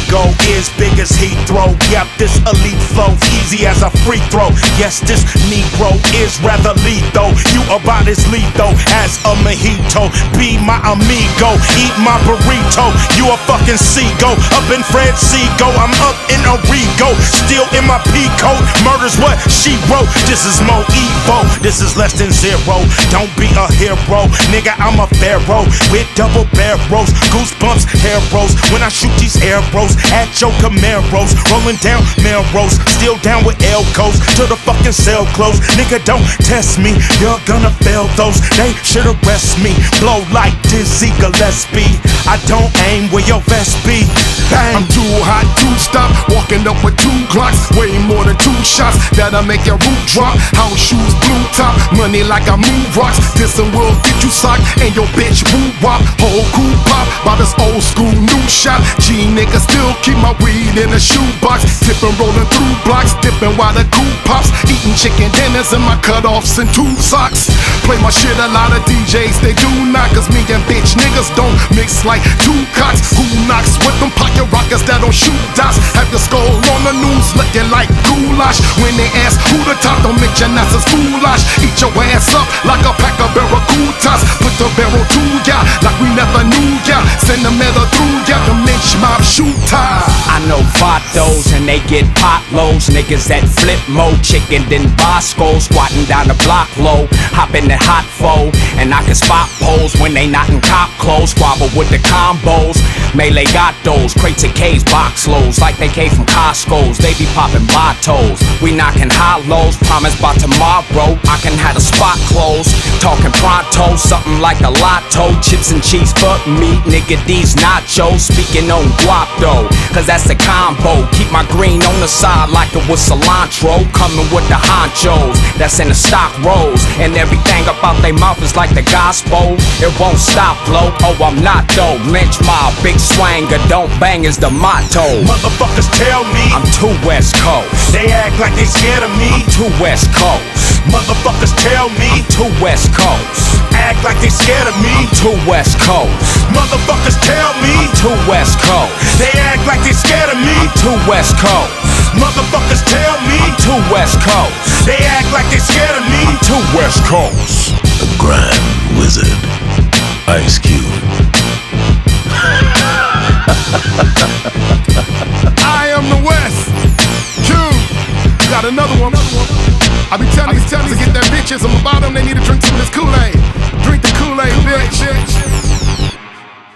ego is big as Heathrow. Yep, this elite flow, easy as a free throw. Yes, this Negro is rather lethal. You about as lethal as a mojito. Be my amigo, eat my burrito. You a fucking seagull, up in Fred Seagull. I'm up in a Rego, still in my P-coat. Murder's what she wrote. This is more evil, this is less than zero. Don't be a hero, nigga, I'm a pharaoh with double barrels, goosebumps, arrows. When I shoot these arrows at your Camaros, rolling down Melrose, still down with Elcos till the fucking cell close. Nigga, don't test me, you're gonna fail those. They should arrest me, blow like Dizzy Gillespie. I don't aim where your vest be. Bang. I'm too hot to stop, walking up with 2 Glocks, way more than 2 shots that'll make your roof drop. House shoes, blue top, money like I move rocks. This'n will get you socked and your bitch woo wop. Whole crew pop by this old school new shot. G nigga still keep my weed in a shoebox, tipping, rolling through blocks, dipping while the coupe pops, eating chicken dinners in my cutoffs and 2 socks. Play my shit, a lot of DJs they do not, cause me and bitch niggas don't mix like 2 cocks. Who knocks with them pocket rockets that don't shoot dots? Have your skull on the news looking like goulash. When they ask who the top, don't mention that's a foolish. Eat your ass up like a pack of barracudas. Put the barrel to ya like we never knew ya. Send the metal through ya, the lynch mob shooter. I know vatos and they get potloads. Niggas that flip mo, chicken then Bosco. Squatting down the block low, hop in the hot foe. And I can spot poles when they not in cop clothes. Squabble with the combos, melee got those. Crates and K's, box loads like they came from Costco's. They be popping bottles, we knocking hollows. Promise by tomorrow I can have the spot closed. Talking pronto, something like a lotto. Chips and cheese, fuck meat, nigga, these nachos. Speaking on guap though, cause that's the combo. Keep my green on the side like it was cilantro. Coming with the honchos, that's in the stock rolls. And everything about they mouth is like the gospel. It won't stop, blow, oh I'm not though. Lynch mob, big swanger, don't bang is the motto. Motherfuckers tell me I'm too West Coast. they act like they scared of me. I'm too West Coast. Motherfuckers tell me I'm too West Coast. act like they scared of me. I'm too West Coast. Motherfuckers tell me I'm too West Coast. they act like they scared of me. I'm too West Coast. Motherfuckers tell me I'm too West Coast. they act like they scared of me. I'm too West Coast. The Grand Wizard, Ice Cube. I am the West. Q. Got another one. I be telling these to get that bitches. I'm about them. They need to drink some of this Kool-Aid. Drink the Kool-Aid, bitch.